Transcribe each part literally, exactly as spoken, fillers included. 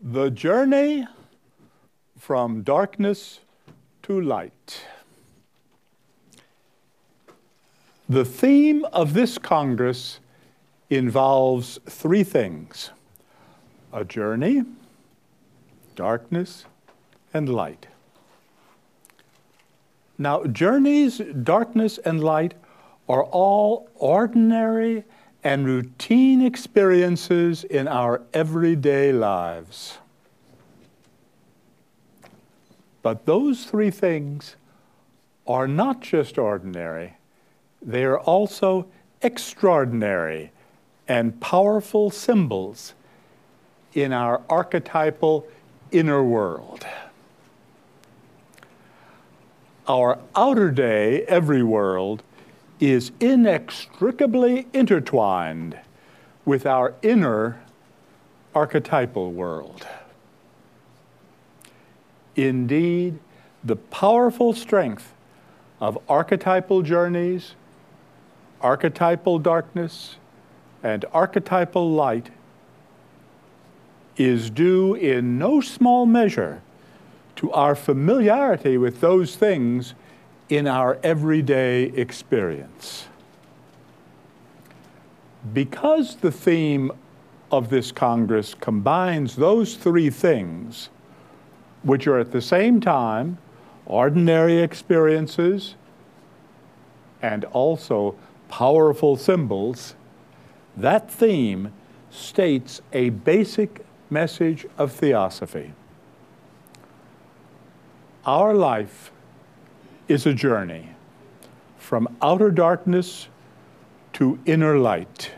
The journey from darkness to light. The theme of this Congress involves three things: a journey, darkness, and light. Now, journeys, darkness, and light are all ordinary and routine experiences in our everyday lives. But those three things are not just ordinary, they are also extraordinary and powerful symbols in our archetypal inner world. Our outer day, every world, is inextricably intertwined with our inner archetypal world. Indeed, the powerful strength of archetypal journeys, archetypal darkness, and archetypal light is due in no small measure to our familiarity with those things in our everyday experience. Because the theme of this Congress combines those three things, which are at the same time ordinary experiences and also powerful symbols, that theme states a basic message of theosophy. Our life is a journey from outer darkness to inner light.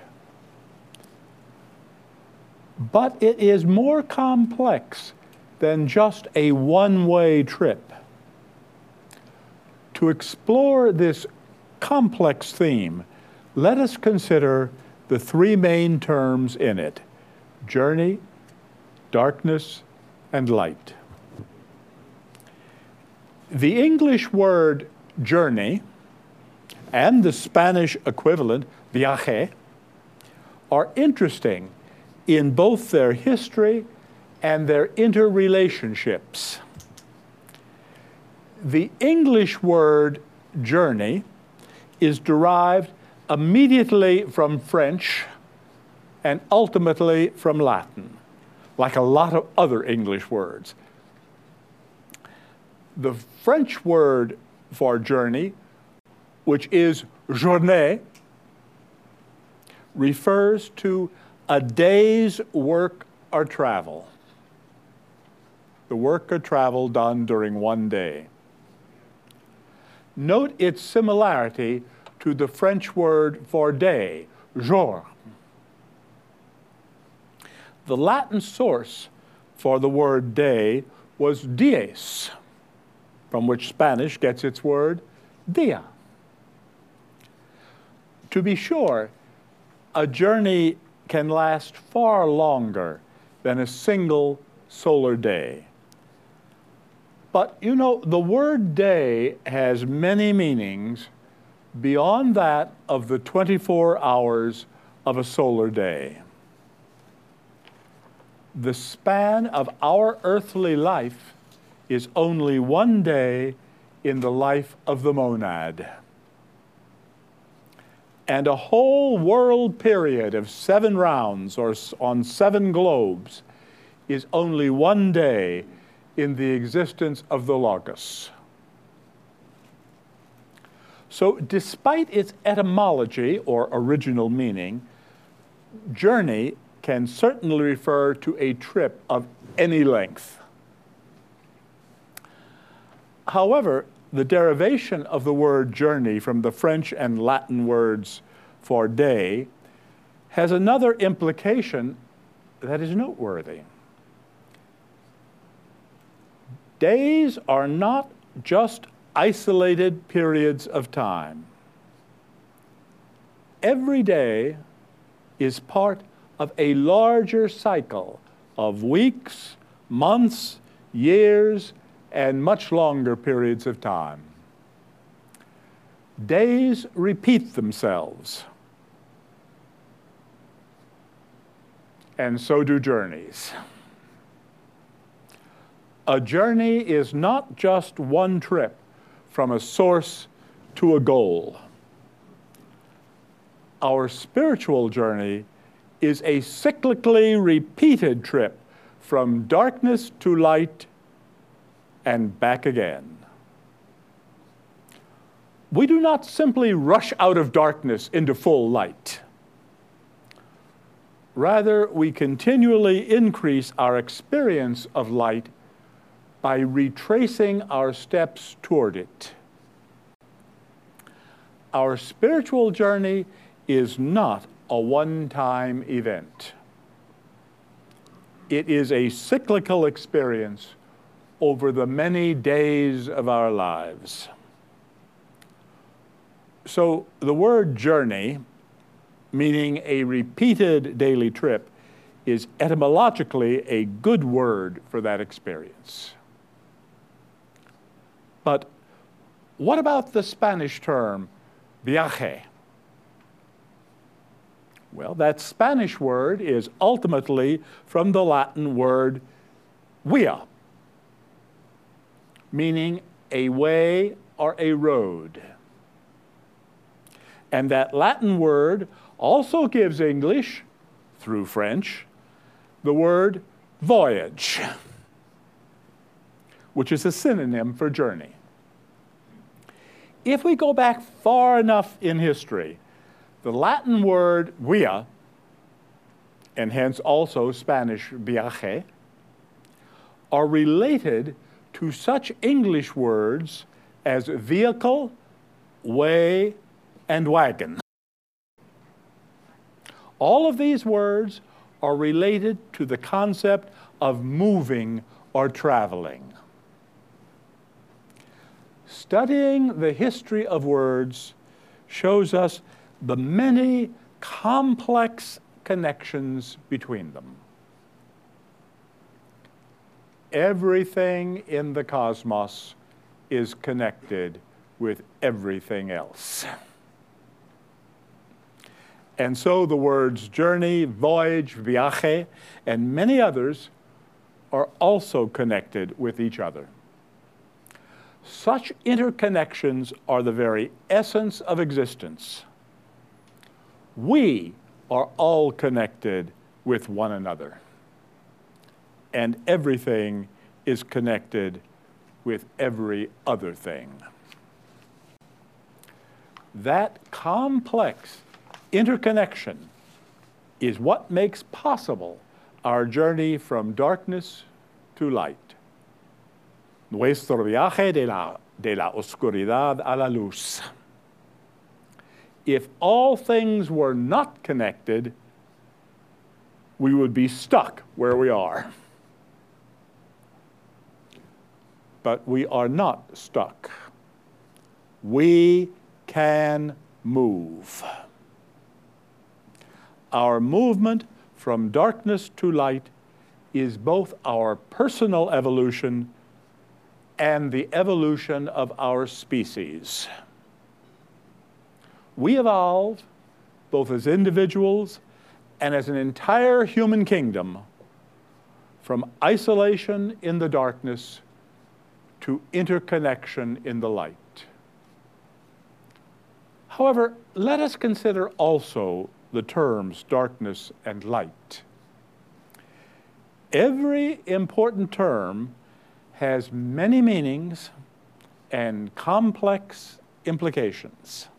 But it is more complex than just a one-way trip. To explore this complex theme, let us consider the three main terms in it: journey, darkness, and light. The English word journey and the Spanish equivalent, viaje, are interesting in both their history and their interrelationships. The English word journey is derived immediately from French and ultimately from Latin, like a lot of other English words. The French word for journey, which is journée, refers to a day's work or travel. The work or travel done during one day. Note its similarity to the French word for day, jour. The Latin source for the word day was dies, from which Spanish gets its word dia. To be sure, a journey can last far longer than a single solar day. But you know, the word day has many meanings beyond that of the twenty-four hours of a solar day. The span of our earthly life is only one day in the life of the monad. And a whole world period of seven rounds or on seven globes is only one day in the existence of the Logos. So despite its etymology or original meaning, journey can certainly refer to a trip of any length. However, the derivation of the word journey from the French and Latin words for day has another implication that is noteworthy. Days are not just isolated periods of time. Every day is part of a larger cycle of weeks, months, years, and much longer periods of time. Days repeat themselves, and so do journeys. A journey is not just one trip from a source to a goal. Our spiritual journey is a cyclically repeated trip from darkness to light and back again. We do not simply rush out of darkness into full light. Rather, we continually increase our experience of light by retracing our steps toward it. Our spiritual journey is not a one-time event. It is a cyclical experience over the many days of our lives. So the word journey, meaning a repeated daily trip, is etymologically a good word for that experience. But what about the Spanish term viaje? Well, that Spanish word is ultimately from the Latin word via, meaning a way or a road. And that Latin word also gives English, through French, the word voyage, which is a synonym for journey. If we go back far enough in history, the Latin word via, and hence also Spanish viaje, are related to such English words as vehicle, way, and wagon. All of these words are related to the concept of moving or traveling. Studying the history of words shows us the many complex connections between them. Everything in the cosmos is connected with everything else. And so the words journey, voyage, viaje, and many others are also connected with each other. Such interconnections are the very essence of existence. We are all connected with one another, and everything is connected with every other thing. That complex interconnection is what makes possible our journey from darkness to light. Nuestro viaje de la, de la oscuridad a la luz. If all things were not connected, we would be stuck where we are. But we are not stuck. We can move. Our movement from darkness to light is both our personal evolution and the evolution of our species. We evolve, both as individuals and as an entire human kingdom, from isolation in the darkness to interconnection in the light. However, let us consider also the terms darkness and light. Every important term has many meanings and complex implications.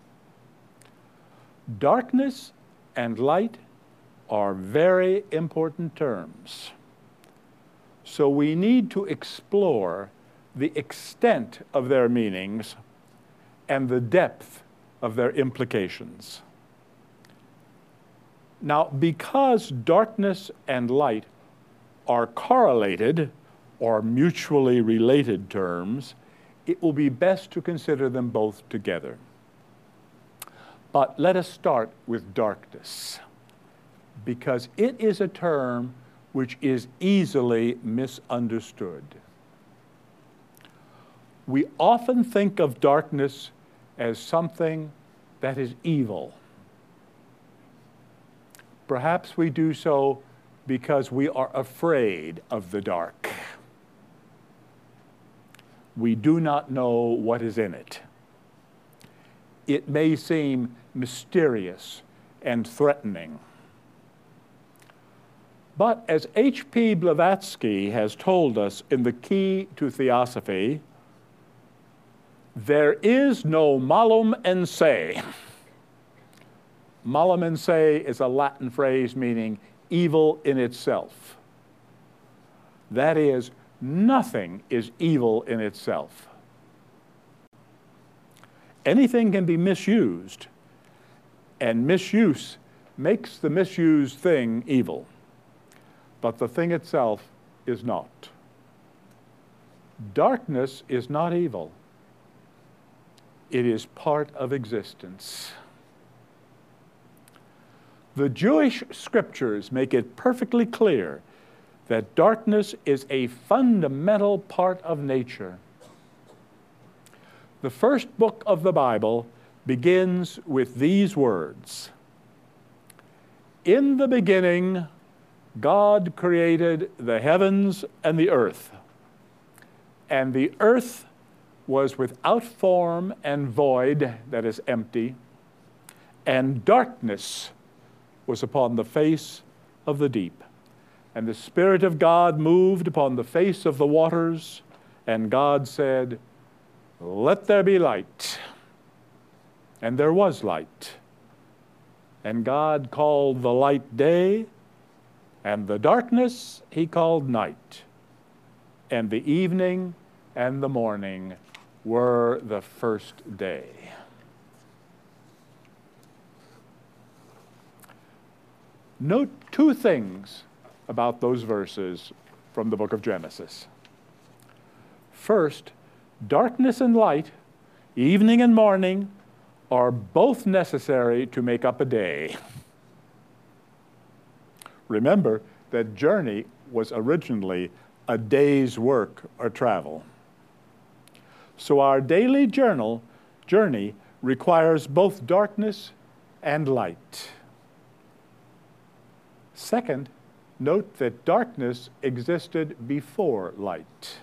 Darkness and light are very important terms. So we need to explore the extent of their meanings and the depth of their implications. Now, because darkness and light are correlated or mutually related terms, it will be best to consider them both together. But let us start with darkness, because it is a term which is easily misunderstood. We often think of darkness as something that is evil. Perhaps we do so because we are afraid of the dark. we do not know what is in it. It may seem mysterious and threatening. But as H P Blavatsky has told us in The Key to Theosophy, there is no malum in se. Malum in se is a Latin phrase meaning evil in itself. That is, nothing is evil in itself. Anything can be misused, and misuse makes the misused thing evil. But the thing itself is not. Darkness is not evil. It is part of existence. The Jewish scriptures make it perfectly clear that darkness is a fundamental part of nature. The first book of the Bible begins with these words: "In the beginning, God created the heavens and the earth, and the earth was without form and void," that is empty, "and darkness was upon the face of the deep. And the Spirit of God moved upon the face of the waters, and God said, 'Let there be light.' And there was light. And God called the light day, and the darkness he called night. And the evening and the morning were the first day." Note two things about those verses from the book of Genesis. First, darkness and light, evening and morning, are both necessary to make up a day. Remember that journey was originally a day's work or travel. So our daily journal, journey requires both darkness and light. Second, note that darkness existed before light.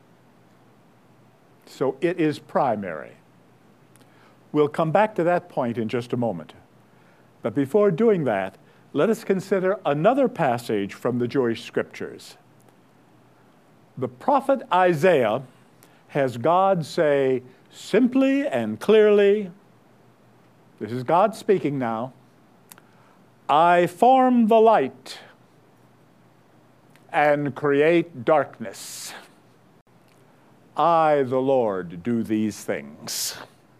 So it is primary. We'll come back to that point in just a moment. But before doing that, let us consider another passage from the Jewish scriptures. The prophet Isaiah has God say simply and clearly, this is God speaking now, "I form the light and create darkness. I, the Lord, do these things."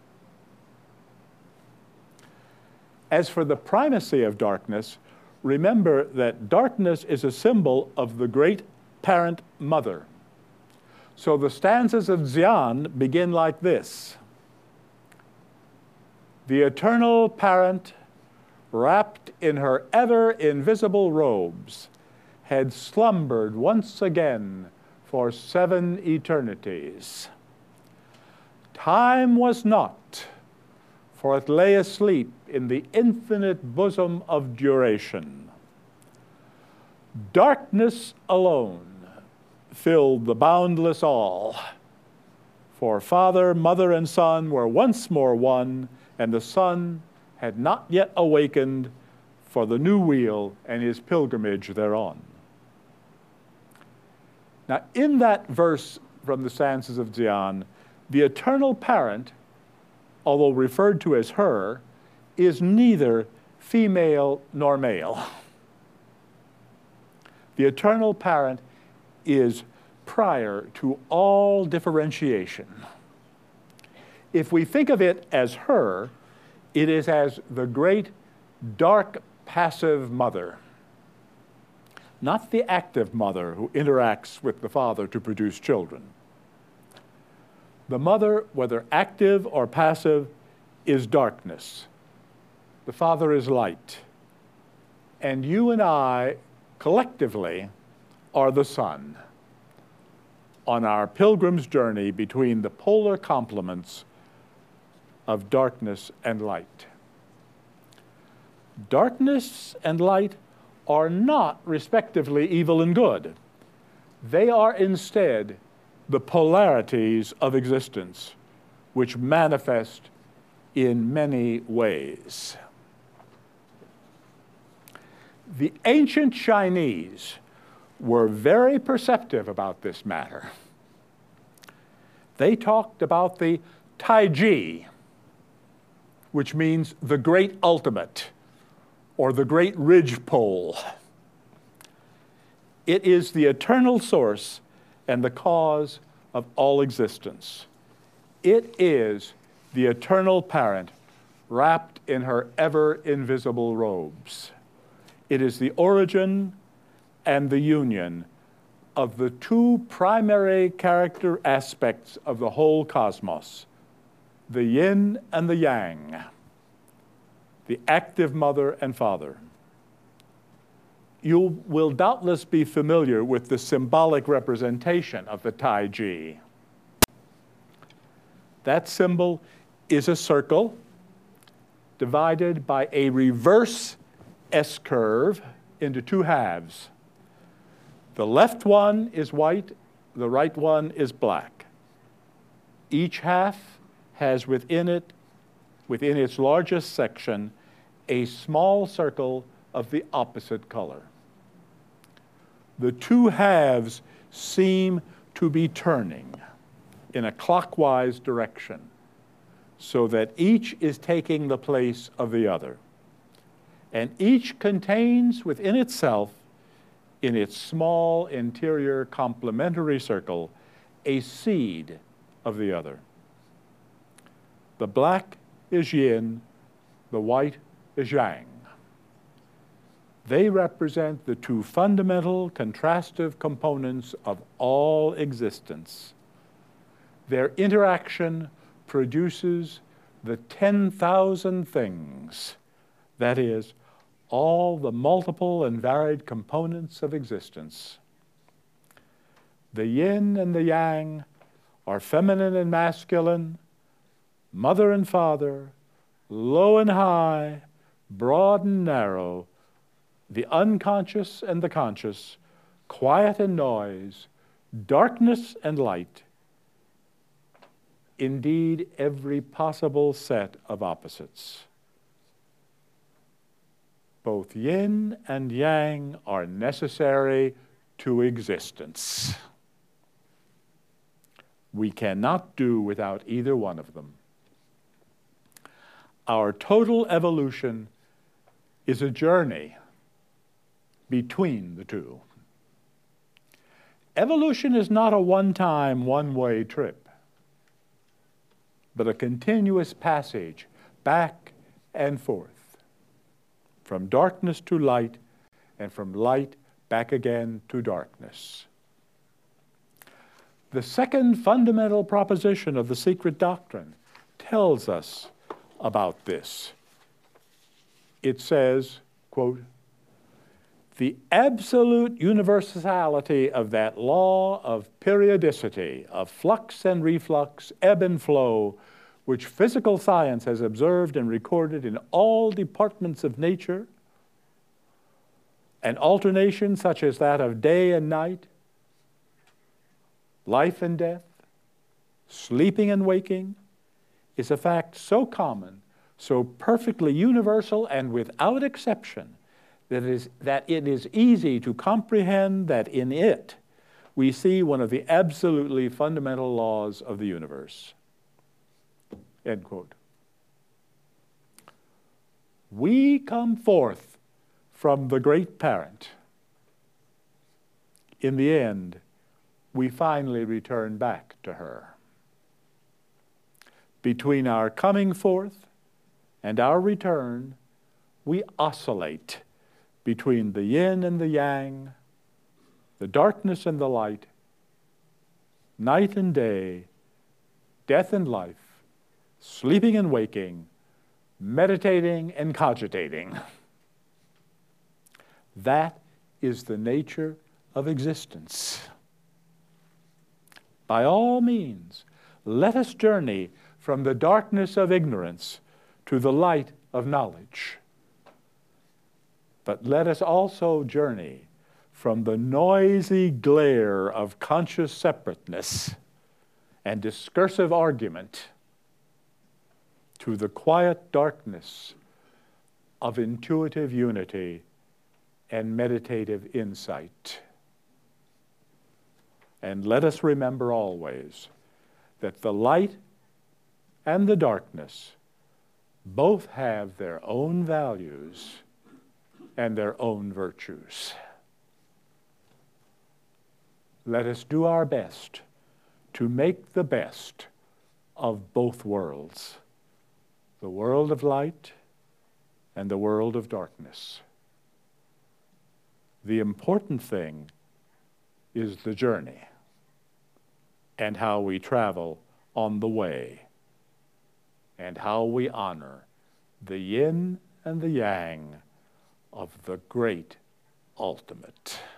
As for the primacy of darkness, remember that darkness is a symbol of the great parent mother. So the stanzas of Zion begin like this: "The eternal parent, wrapped in her ever invisible robes, had slumbered once again for seven eternities. Time was not, for it lay asleep in the infinite bosom of duration. Darkness alone filled the boundless all, for Father, Mother, and Son were once more one, and the Son had not yet awakened for the new wheel and his pilgrimage thereon." Now, in that verse from the stanzas of Zion, the eternal parent, although referred to as her, is neither female nor male. The eternal parent is prior to all differentiation. If we think of it as her, it is as the great, dark, passive mother, not the active mother who interacts with the father to produce children. The mother, whether active or passive, is darkness. The father is light. And you and I, collectively, are the sun on our pilgrim's journey between the polar complements of darkness and light. Darkness and light are not, respectively, evil and good. They are instead the polarities of existence, which manifest in many ways. The ancient Chinese were very perceptive about this matter. They talked about the Taiji, which means the great ultimate, or the great ridgepole. It is the eternal source and the cause of all existence. It is the eternal parent wrapped in her ever-invisible robes. It is the origin and the union of the two primary character aspects of the whole cosmos, the yin and the yang, the active mother and father. You will doubtless be familiar with the symbolic representation of the Taiji. That symbol is a circle divided by a reverse S-curve into two halves. The left one is white, the right one is black. Each half has within it, within its largest section, a small circle of the opposite color. The two halves seem to be turning in a clockwise direction, so that each is taking the place of the other. And each contains within itself, in its small interior complementary circle, a seed of the other. The black is yin, the white is yang. They represent the two fundamental contrastive components of all existence. Their interaction produces the ten thousand things, that is, all the multiple and varied components of existence. The yin and the yang are feminine and masculine, mother and father, low and high, broad and narrow, the unconscious and the conscious, quiet and noise, darkness and light. Indeed, every possible set of opposites. Both yin and yang are necessary to existence. We cannot do without either one of them. Our total evolution is a journey between the two. Evolution is not a one-time, one-way trip, but a continuous passage back and forth, from darkness to light, and from light back again to darkness. The second fundamental proposition of the secret doctrine tells us about this. It says, quote, "The absolute universality of that law of periodicity, of flux and reflux, ebb and flow, which physical science has observed and recorded in all departments of nature, an alternation such as that of day and night, life and death, sleeping and waking, is a fact so common, so perfectly universal and without exception, that it is, that it is easy to comprehend that in it we see one of the absolutely fundamental laws of the universe." End quote. We come forth from the great parent. In the end, we finally return back to her. Between our coming forth and our return, we oscillate between the yin and the yang, the darkness and the light, night and day, death and life, sleeping and waking, meditating and cogitating. That is the nature of existence. By all means, let us journey from the darkness of ignorance to the light of knowledge. But let us also journey from the noisy glare of conscious separateness and discursive argument to the quiet darkness of intuitive unity and meditative insight. And let us remember always that the light and the darkness both have their own values and their own virtues. Let us do our best to make the best of both worlds, the world of light and the world of darkness. The important thing is the journey and how we travel on the way and how we honor the yin and the yang of the great ultimate.